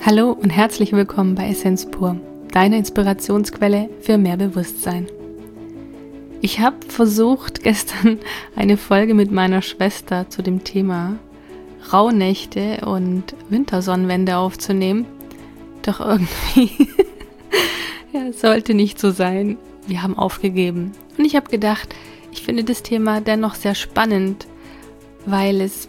Hallo und herzlich willkommen bei Essenz pur, deine Inspirationsquelle für mehr Bewusstsein. Ich habe versucht, gestern eine Folge mit meiner Schwester zu dem Thema Rauhnächte und Wintersonnenwende aufzunehmen, doch irgendwie sollte nicht so sein. Wir haben aufgegeben. Und ich habe gedacht, ich finde das Thema dennoch sehr spannend, weil es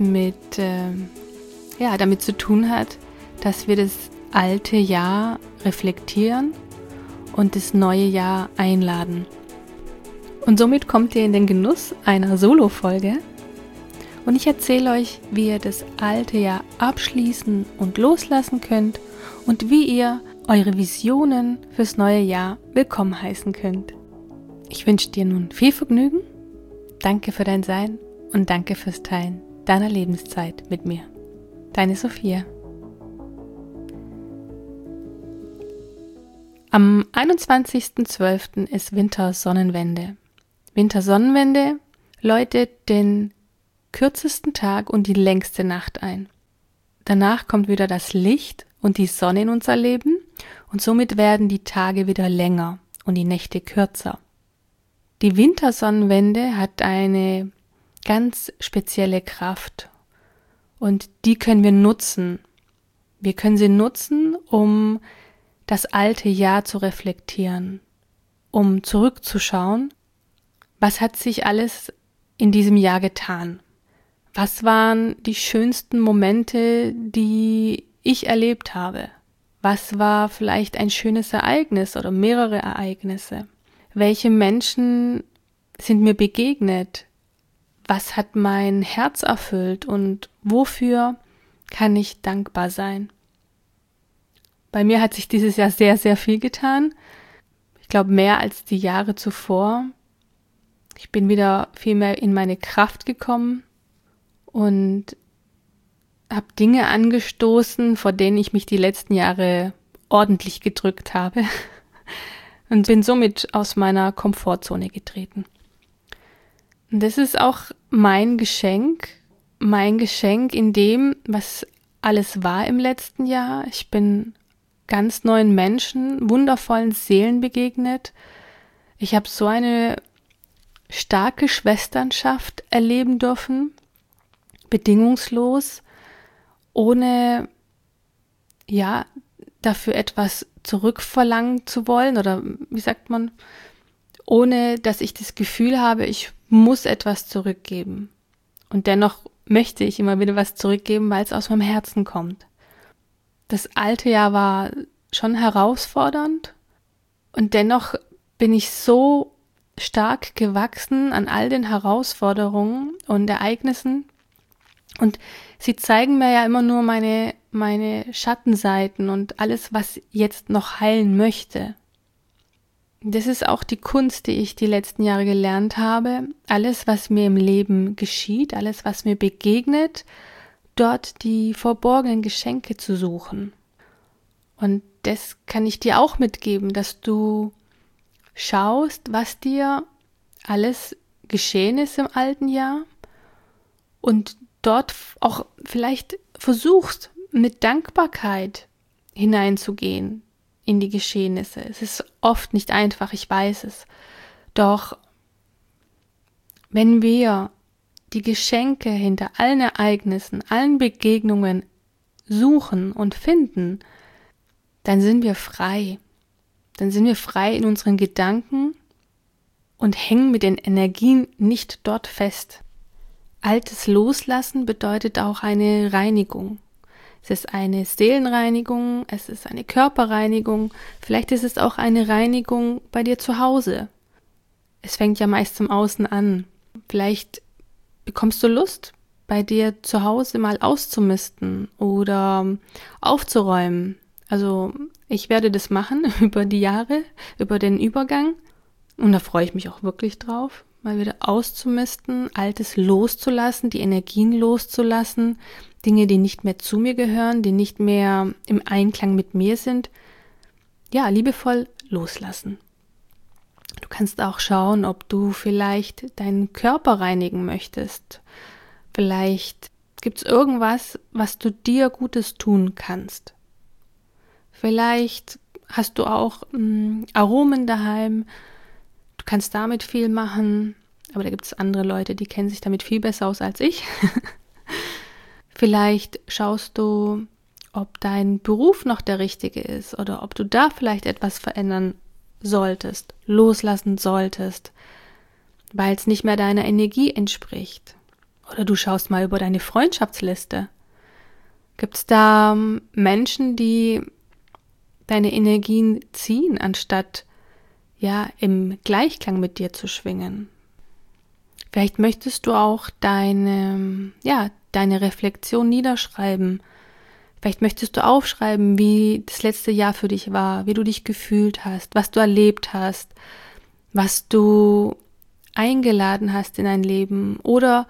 damit zu tun hat, dass wir das alte Jahr reflektieren und das neue Jahr einladen. Und somit kommt ihr in den Genuss einer Solo-Folge und ich erzähle euch, wie ihr das alte Jahr abschließen und loslassen könnt und wie ihr eure Visionen fürs neue Jahr willkommen heißen könnt. Ich wünsche dir nun viel Vergnügen, danke für dein Sein und danke fürs Teilen deiner Lebenszeit mit mir. Deine Sophia. Am 21.12. ist Wintersonnenwende. Wintersonnenwende läutet den kürzesten Tag und die längste Nacht ein. Danach kommt wieder das Licht und die Sonne in unser Leben und somit werden die Tage wieder länger und die Nächte kürzer. Die Wintersonnenwende hat eine ganz spezielle Kraft und die können wir nutzen. Wir können sie nutzen, um das alte Jahr zu reflektieren, um zurückzuschauen, was hat sich alles in diesem Jahr getan? Was waren die schönsten Momente, die ich erlebt habe? Was war vielleicht ein schönes Ereignis oder mehrere Ereignisse? Welche Menschen sind mir begegnet? Was hat mein Herz erfüllt und wofür kann ich dankbar sein? Bei mir hat sich dieses Jahr sehr, sehr viel getan. Ich glaube, mehr als die Jahre zuvor. Ich bin wieder viel mehr in meine Kraft gekommen und habe Dinge angestoßen, vor denen ich mich die letzten Jahre ordentlich gedrückt habe und bin somit aus meiner Komfortzone getreten. Und das ist auch mein Geschenk in dem, was alles war im letzten Jahr. Ich bin ganz neuen Menschen, wundervollen Seelen begegnet. Ich habe so eine starke Schwesternschaft erleben dürfen, bedingungslos, ohne dafür etwas zurückverlangen zu wollen oder wie sagt man, ohne dass ich das Gefühl habe, ich muss etwas zurückgeben. Und dennoch möchte ich immer wieder was zurückgeben, weil es aus meinem Herzen kommt. Das alte Jahr war schon herausfordernd und dennoch bin ich so stark gewachsen an all den Herausforderungen und Ereignissen und sie zeigen mir ja immer nur meine Schattenseiten und alles, was jetzt noch heilen möchte. Das ist auch die Kunst, die ich die letzten Jahre gelernt habe. Alles, was mir im Leben geschieht, alles, was mir begegnet, dort die verborgenen Geschenke zu suchen. Und das kann ich dir auch mitgeben, dass du schaust, was dir alles geschehen ist im alten Jahr und dort auch vielleicht versuchst, mit Dankbarkeit hineinzugehen in die Geschehnisse. Es ist oft nicht einfach, ich weiß es. Doch wenn wir die Geschenke hinter allen Ereignissen, allen Begegnungen suchen und finden, dann sind wir frei. Dann sind wir frei in unseren Gedanken und hängen mit den Energien nicht dort fest. Altes Loslassen bedeutet auch eine Reinigung. Es ist eine Seelenreinigung, es ist eine Körperreinigung, vielleicht ist es auch eine Reinigung bei dir zu Hause. Es fängt ja meist im Außen an. Vielleicht bekommst du Lust, bei dir zu Hause mal auszumisten oder aufzuräumen. Also ich werde das machen über die Jahre, über den Übergang und da freue ich mich auch wirklich drauf, mal wieder auszumisten, Altes loszulassen, die Energien loszulassen, Dinge, die nicht mehr zu mir gehören, die nicht mehr im Einklang mit mir sind, liebevoll loslassen. Du kannst auch schauen, ob du vielleicht deinen Körper reinigen möchtest. Vielleicht gibt es irgendwas, was du dir Gutes tun kannst. Vielleicht hast du auch Aromen daheim. Du kannst damit viel machen, aber da gibt es andere Leute, die kennen sich damit viel besser aus als ich. Vielleicht schaust du, ob dein Beruf noch der richtige ist oder ob du da vielleicht etwas verändern solltest, loslassen solltest, weil es nicht mehr deiner Energie entspricht. Oder du schaust mal über deine Freundschaftsliste. Gibt es da Menschen, die deine Energien ziehen, anstatt im Gleichklang mit dir zu schwingen? Vielleicht möchtest du auch deine Reflexion niederschreiben. Vielleicht möchtest du aufschreiben, wie das letzte Jahr für dich war, wie du dich gefühlt hast, was du erlebt hast, was du eingeladen hast in dein Leben oder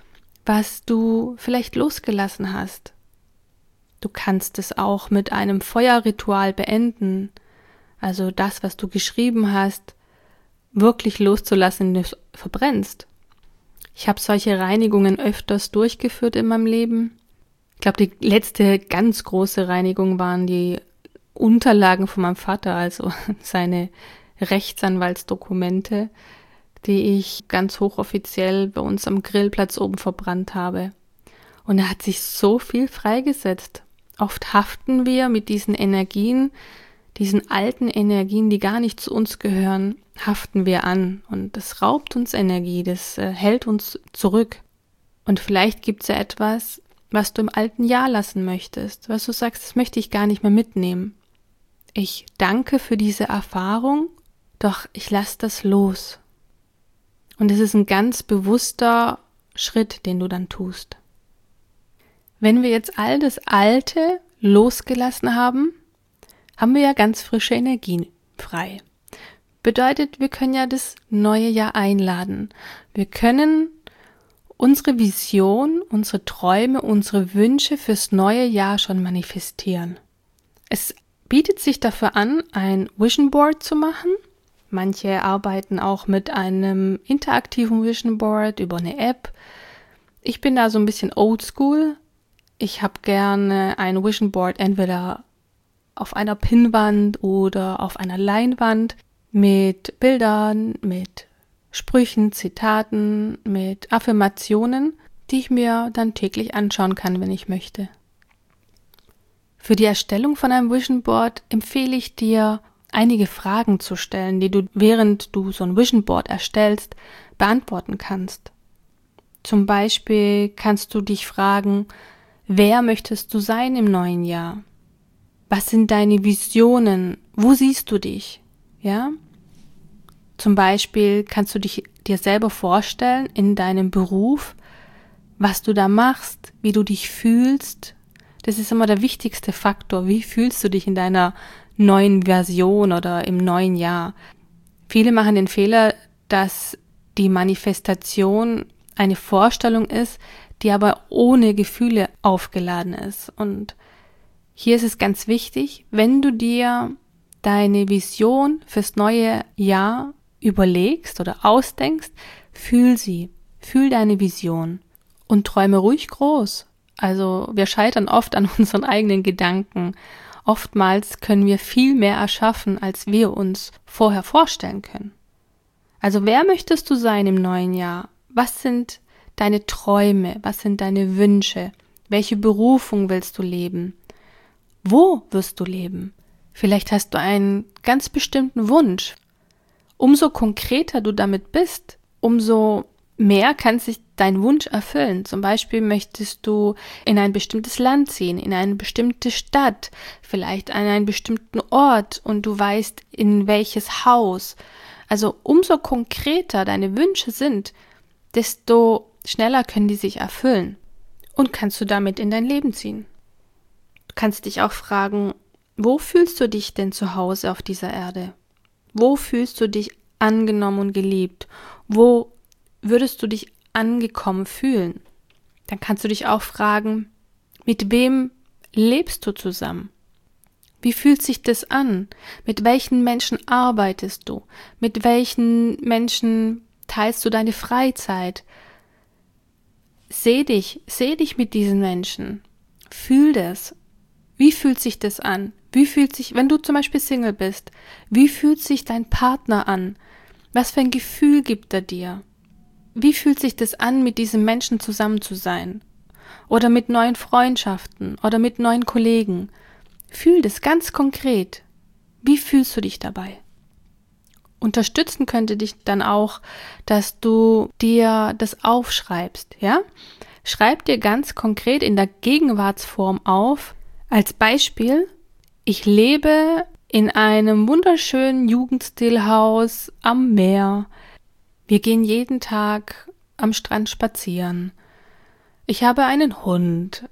was du vielleicht losgelassen hast. Du kannst es auch mit einem Feuerritual beenden, also das, was du geschrieben hast, wirklich loszulassen, indem du es verbrennst. Ich habe solche Reinigungen öfters durchgeführt in meinem Leben. Ich glaube, die letzte ganz große Reinigung waren die Unterlagen von meinem Vater, also seine Rechtsanwaltsdokumente, die ich ganz hochoffiziell bei uns am Grillplatz oben verbrannt habe. Und er hat sich so viel freigesetzt. Oft haften wir mit diesen Energien, diesen alten Energien, die gar nicht zu uns gehören, haften wir an. Und das raubt uns Energie, das hält uns zurück. Und vielleicht gibt es ja etwas, was du im alten Jahr lassen möchtest, was du sagst, das möchte ich gar nicht mehr mitnehmen. Ich danke für diese Erfahrung, doch ich lasse das los. Und es ist ein ganz bewusster Schritt, den du dann tust. Wenn wir jetzt all das Alte losgelassen haben, haben wir ja ganz frische Energien frei. Bedeutet, wir können ja das neue Jahr einladen. Wir können unsere Vision, unsere Träume, unsere Wünsche fürs neue Jahr schon manifestieren. Es bietet sich dafür an, ein Vision Board zu machen. Manche arbeiten auch mit einem interaktiven Vision Board über eine App. Ich bin da so ein bisschen oldschool. Ich habe gerne ein Vision Board entweder auf einer Pinnwand oder auf einer Leinwand mit Bildern, mit Sprüchen, Zitaten, mit Affirmationen, die ich mir dann täglich anschauen kann, wenn ich möchte. Für die Erstellung von einem Vision Board empfehle ich dir, einige Fragen zu stellen, die du, während du so ein Vision Board erstellst, beantworten kannst. Zum Beispiel kannst du dich fragen, wer möchtest du sein im neuen Jahr? Was sind deine Visionen? Wo siehst du dich? Ja? Zum Beispiel kannst du dir selber vorstellen in deinem Beruf, was du da machst, wie du dich fühlst. Das ist immer der wichtigste Faktor. Wie fühlst du dich in deiner neuen Version oder im neuen Jahr? Viele machen den Fehler, dass die Manifestation eine Vorstellung ist, die aber ohne Gefühle aufgeladen ist. Und hier ist es ganz wichtig, wenn du dir deine Vision fürs neue Jahr überlegst oder ausdenkst, fühl sie, fühl deine Vision und träume ruhig groß. Also wir scheitern oft an unseren eigenen Gedanken. Oftmals können wir viel mehr erschaffen, als wir uns vorher vorstellen können. Also wer möchtest du sein im neuen Jahr? Was sind deine Träume? Was sind deine Wünsche? Welche Berufung willst du leben? Wo wirst du leben? Vielleicht hast du einen ganz bestimmten Wunsch. Umso konkreter du damit bist, umso mehr kann sich dein Wunsch erfüllen. Zum Beispiel möchtest du in ein bestimmtes Land ziehen, in eine bestimmte Stadt, vielleicht an einen bestimmten Ort und du weißt, in welches Haus. Also umso konkreter deine Wünsche sind, desto schneller können die sich erfüllen und kannst du damit in dein Leben ziehen. Du kannst dich auch fragen, wo fühlst du dich denn zu Hause auf dieser Erde? Wo fühlst du dich angenommen und geliebt? Wo würdest du dich angekommen fühlen? Dann kannst du dich auch fragen, mit wem lebst du zusammen? Wie fühlt sich das an? Mit welchen Menschen arbeitest du? Mit welchen Menschen teilst du deine Freizeit? Seh dich mit diesen Menschen. Fühl das. Wie fühlt sich das an? Wie fühlt sich, wenn du zum Beispiel Single bist, wie fühlt sich dein Partner an? Was für ein Gefühl gibt er dir? Wie fühlt sich das an, mit diesem Menschen zusammen zu sein? Oder mit neuen Freundschaften oder mit neuen Kollegen? Fühl das ganz konkret. Wie fühlst du dich dabei? Unterstützen könnte dich dann auch, dass du dir das aufschreibst, ja? Schreib dir ganz konkret in der Gegenwartsform auf, als Beispiel: Ich lebe in einem wunderschönen Jugendstilhaus am Meer. Wir gehen jeden Tag am Strand spazieren. Ich habe einen Hund.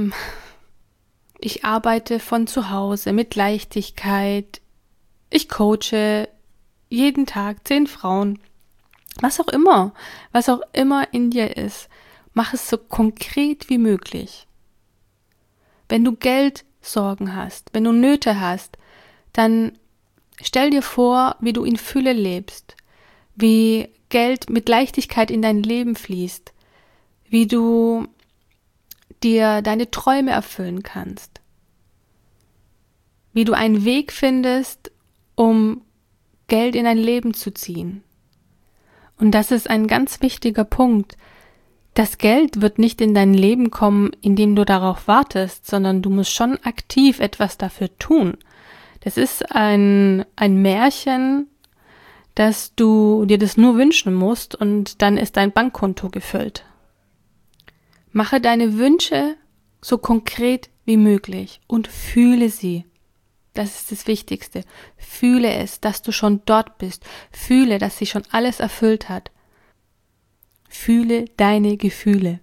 Ich arbeite von zu Hause mit Leichtigkeit. Ich coache jeden Tag 10 Frauen. Was auch immer in dir ist, mach es so konkret wie möglich. Wenn du Geldsorgen hast, wenn du Nöte hast, dann stell dir vor, wie du in Fülle lebst, wie Geld mit Leichtigkeit in dein Leben fließt, wie du dir deine Träume erfüllen kannst, wie du einen Weg findest, um Geld in dein Leben zu ziehen. Und das ist ein ganz wichtiger Punkt. Das Geld wird nicht in dein Leben kommen, indem du darauf wartest, sondern du musst schon aktiv etwas dafür tun. Das ist ein Märchen, dass du dir das nur wünschen musst und dann ist dein Bankkonto gefüllt. Mache deine Wünsche so konkret wie möglich und fühle sie. Das ist das Wichtigste. Fühle es, dass du schon dort bist. Fühle, dass sich schon alles erfüllt hat. Fühle deine Gefühle.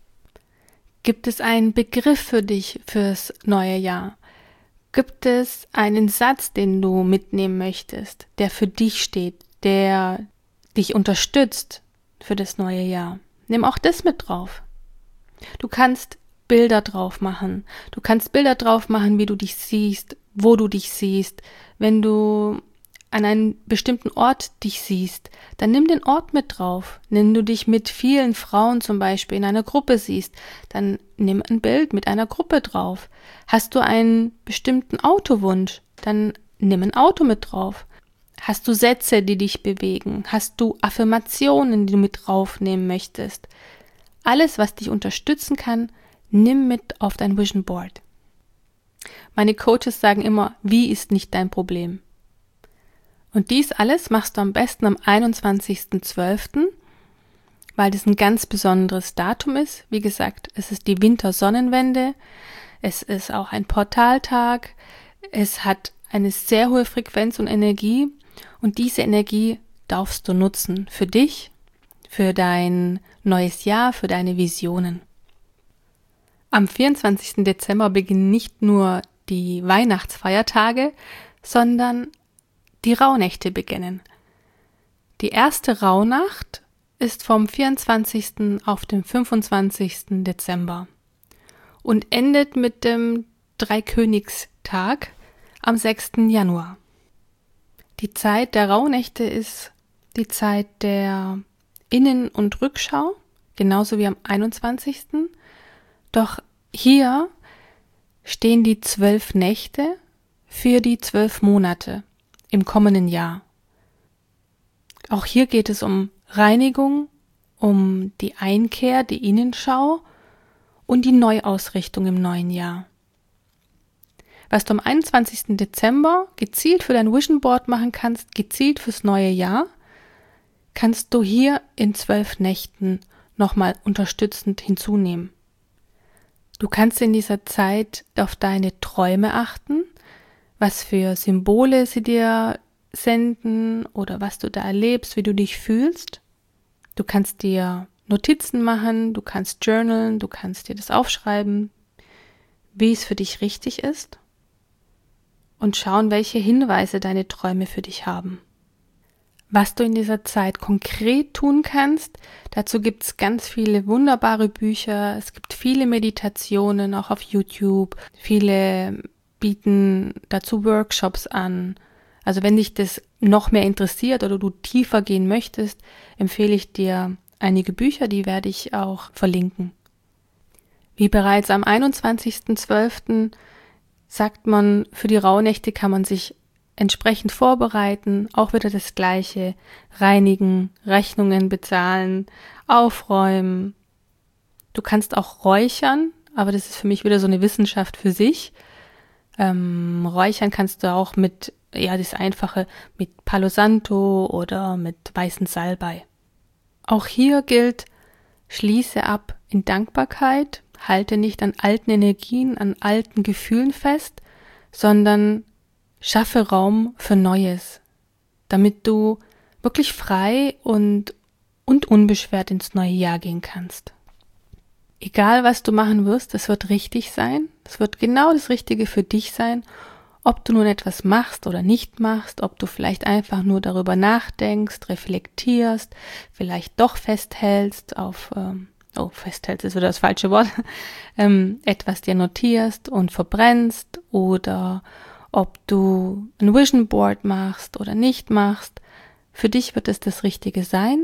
Gibt es einen Begriff für dich fürs neue Jahr? Gibt es einen Satz, den du mitnehmen möchtest, der für dich steht, der dich unterstützt für das neue Jahr? Nimm auch das mit drauf. Du kannst Bilder drauf machen. Du kannst Bilder drauf machen, wie du dich siehst, wo du dich siehst. Wenn du an einem bestimmten Ort dich siehst, dann nimm den Ort mit drauf. Wenn du dich mit vielen Frauen zum Beispiel in einer Gruppe siehst, dann nimm ein Bild mit einer Gruppe drauf. Hast du einen bestimmten Autowunsch, dann nimm ein Auto mit drauf. Hast du Sätze, die dich bewegen? Hast du Affirmationen, die du mit draufnehmen möchtest? Alles, was dich unterstützen kann, nimm mit auf dein Vision Board. Meine Coaches sagen immer, wie ist nicht dein Problem? Und dies alles machst du am besten am 21.12., weil das ein ganz besonderes Datum ist. Wie gesagt, es ist die Wintersonnenwende, es ist auch ein Portaltag, es hat eine sehr hohe Frequenz und Energie und diese Energie darfst du nutzen für dich, für dein neues Jahr, für deine Visionen. Am 24. Dezember beginnen nicht nur die Weihnachtsfeiertage, sondern die Rauhnächte beginnen. Die erste Rauhnacht ist vom 24. auf den 25. Dezember und endet mit dem Dreikönigstag am 6. Januar. Die Zeit der Rauhnächte ist die Zeit der Innen- und Rückschau, genauso wie am 21. Doch hier stehen die 12 Nächte für die 12 Monate im kommenden Jahr. Auch hier geht es um Reinigung, um die Einkehr, die Innenschau und die Neuausrichtung im neuen Jahr. Was du am 21. Dezember gezielt für dein Vision Board machen kannst, gezielt fürs neue Jahr, kannst du hier in 12 Nächten nochmal unterstützend hinzunehmen. Du kannst in dieser Zeit auf deine Träume achten, was für Symbole sie dir senden oder was du da erlebst, wie du dich fühlst. Du kannst dir Notizen machen, du kannst journalen, du kannst dir das aufschreiben, wie es für dich richtig ist und schauen, welche Hinweise deine Träume für dich haben. Was du in dieser Zeit konkret tun kannst, dazu gibt es ganz viele wunderbare Bücher, es gibt viele Meditationen, auch auf YouTube, viele bieten dazu Workshops an. Also wenn dich das noch mehr interessiert oder du tiefer gehen möchtest, empfehle ich dir einige Bücher, die werde ich auch verlinken. Wie bereits am 21.12. sagt man, für die Rauhnächte kann man sich entsprechend vorbereiten, auch wieder das Gleiche, reinigen, Rechnungen bezahlen, aufräumen. Du kannst auch räuchern, aber das ist für mich wieder so eine Wissenschaft für sich. Räuchern kannst du auch mit, das Einfache, mit Palo Santo oder mit weißen Salbei. Auch hier gilt, schließe ab in Dankbarkeit, halte nicht an alten Energien, an alten Gefühlen fest, sondern schaffe Raum für Neues, damit du wirklich frei und unbeschwert ins neue Jahr gehen kannst. Egal, was du machen wirst, es wird richtig sein. Es wird genau das Richtige für dich sein, ob du nun etwas machst oder nicht machst, ob du vielleicht einfach nur darüber nachdenkst, reflektierst, vielleicht doch festhältst auf, festhältst ist wieder das falsche Wort, etwas dir notierst und verbrennst oder ob du ein Vision Board machst oder nicht machst. Für dich wird es das Richtige sein.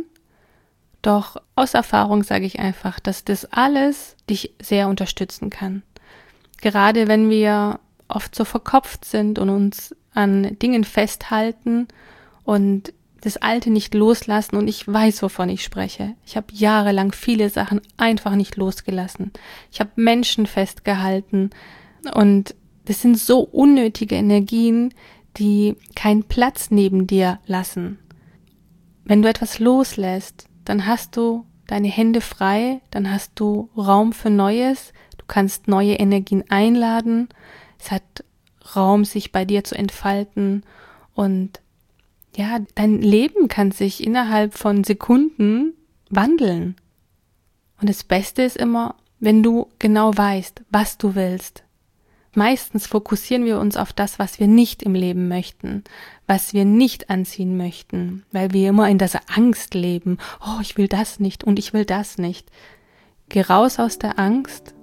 Doch aus Erfahrung sage ich einfach, dass das alles dich sehr unterstützen kann. Gerade wenn wir oft so verkopft sind und uns an Dingen festhalten und das Alte nicht loslassen, und ich weiß, wovon ich spreche. Ich habe jahrelang viele Sachen einfach nicht losgelassen. Ich habe Menschen festgehalten und das sind so unnötige Energien, die keinen Platz neben dir lassen. Wenn du etwas loslässt, dann hast du deine Hände frei, dann hast du Raum für Neues, du kannst neue Energien einladen, es hat Raum, sich bei dir zu entfalten und ja, dein Leben kann sich innerhalb von Sekunden wandeln. Und das Beste ist immer, wenn du genau weißt, was du willst. Meistens fokussieren wir uns auf das, was wir nicht im Leben möchten, was wir nicht anziehen möchten, weil wir immer in dieser Angst leben. Oh, ich will das nicht und ich will das nicht. Geh raus aus der Angst,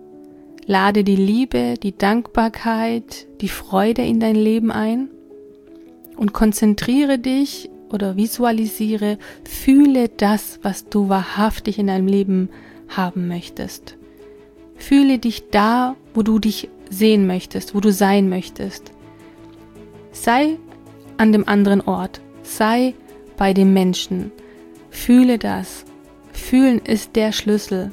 lade die Liebe, die Dankbarkeit, die Freude in dein Leben ein und konzentriere dich oder visualisiere, fühle das, was du wahrhaftig in deinem Leben haben möchtest. Fühle dich da, wo du dich sehen möchtest, wo du sein möchtest. Sei an dem anderen Ort, sei bei dem Menschen. Fühle das. Fühlen ist der Schlüssel.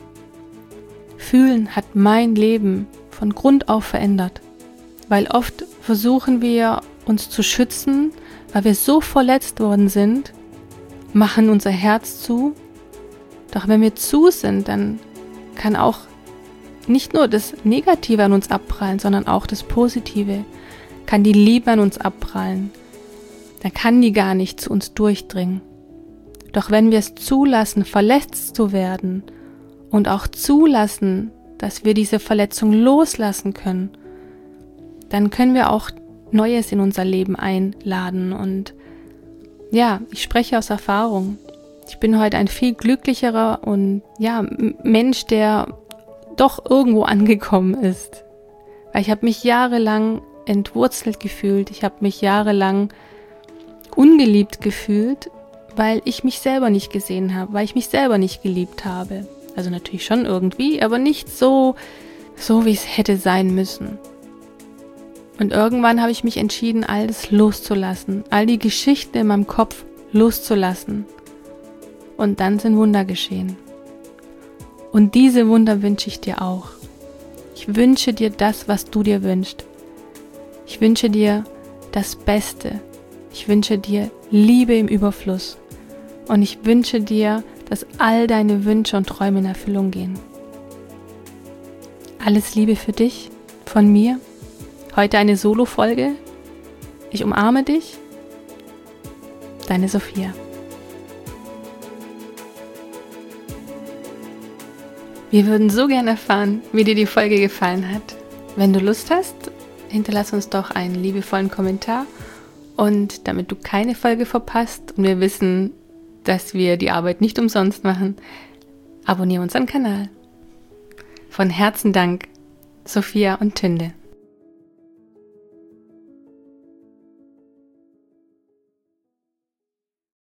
Fühlen hat mein Leben von Grund auf verändert, weil oft versuchen wir uns zu schützen, weil wir so verletzt worden sind, machen unser Herz zu. Doch wenn wir zu sind, dann kann auch nicht nur das Negative an uns abprallen, sondern auch das Positive. Kann die Liebe an uns abprallen. Dann kann die gar nicht zu uns durchdringen. Doch wenn wir es zulassen, verletzt zu werden und auch zulassen, dass wir diese Verletzung loslassen können, dann können wir auch Neues in unser Leben einladen. Und ja, ich spreche aus Erfahrung. Ich bin heute ein viel glücklicherer und Mensch, der doch irgendwo angekommen ist. Weil ich habe mich jahrelang entwurzelt gefühlt, ich habe mich jahrelang ungeliebt gefühlt, weil ich mich selber nicht gesehen habe, weil ich mich selber nicht geliebt habe. Also natürlich schon irgendwie, aber nicht so wie es hätte sein müssen. Und irgendwann habe ich mich entschieden, alles loszulassen, all die Geschichten in meinem Kopf loszulassen. Und dann sind Wunder geschehen. Und diese Wunder wünsche ich dir auch. Ich wünsche dir das, was du dir wünschst. Ich wünsche dir das Beste. Ich wünsche dir Liebe im Überfluss. Und ich wünsche dir, dass all deine Wünsche und Träume in Erfüllung gehen. Alles Liebe für dich, von mir. Heute eine Solo-Folge. Ich umarme dich. Deine Sophia. Wir würden so gerne erfahren, wie dir die Folge gefallen hat. Wenn du Lust hast, hinterlass uns doch einen liebevollen Kommentar. Und damit du keine Folge verpasst und wir wissen, dass wir die Arbeit nicht umsonst machen, abonniere unseren Kanal. Von Herzen Dank, Sophia und Tünde.